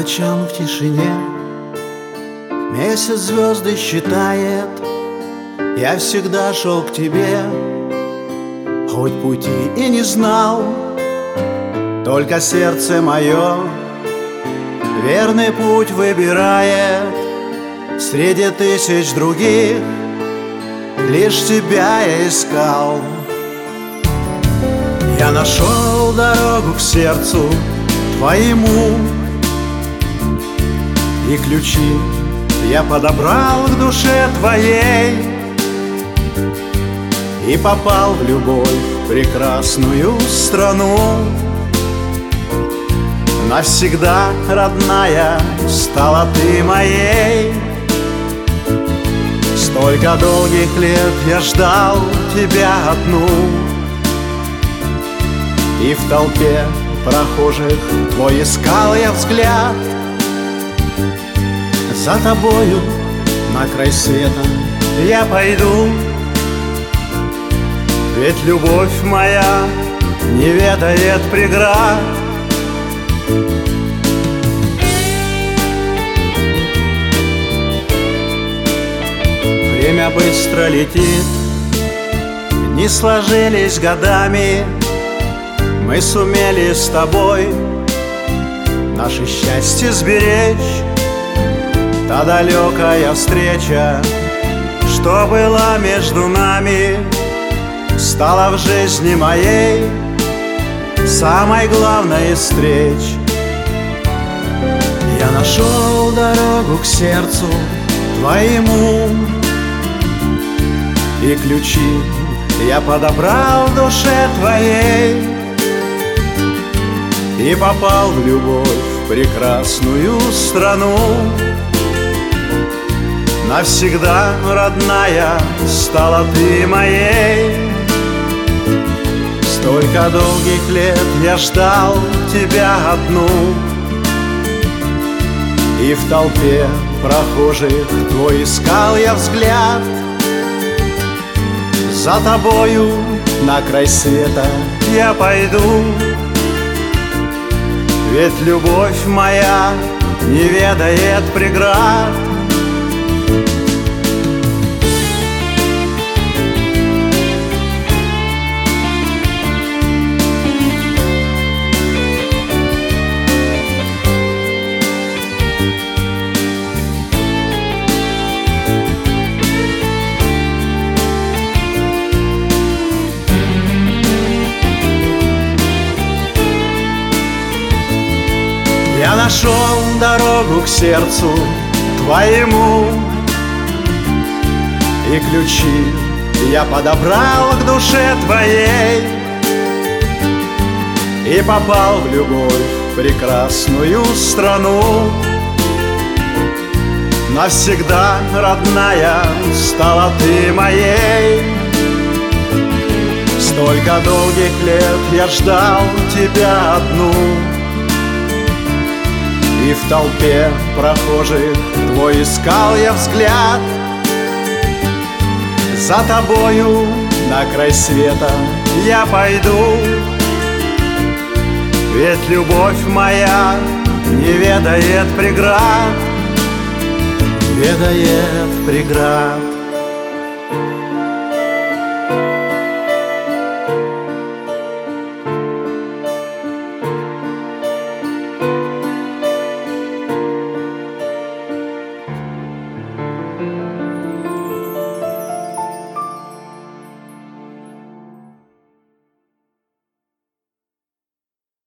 ночам в тишине месяц звезды считает. Я всегда шел к тебе, хоть пути и не знал. Только сердце мое верный путь выбирает. Среди тысяч других лишь тебя я искал. Я нашел дорогу к сердцу твоему, и ключи я подобрал к душе твоей, и попал в любовь прекрасную страну. Навсегда, родная, стала ты моей. Столько долгих лет я ждал тебя одну, и в толпе прохожих твой искал я взгляд. За тобою на край света я пойду, ведь любовь моя не ведает преград. Время быстро летит, не сложились годами. Мы сумели с тобой наше счастье сберечь. Та далекая встреча, что была между нами, стала в жизни моей самой главной из встреч. Я нашел дорогу к сердцу твоему, и ключи я подобрал в душе твоей, и попал в любовь прекрасную страну. Навсегда, родная, стала ты моей. Столько долгих лет я ждал тебя одну, и в толпе прохожих твой искал я взгляд. За тобою на край света я пойду, ведь любовь моя не ведает преград. Я нашел дорогу к сердцу твоему, и ключи я подобрал к душе твоей, и попал в любовь прекрасную страну. Навсегда, родная, стала ты моей. Столько долгих лет я ждал тебя одну, и в толпе прохожих твой искал я взгляд. За тобою на край света я пойду, ведь любовь моя не ведает преград, ведает преград.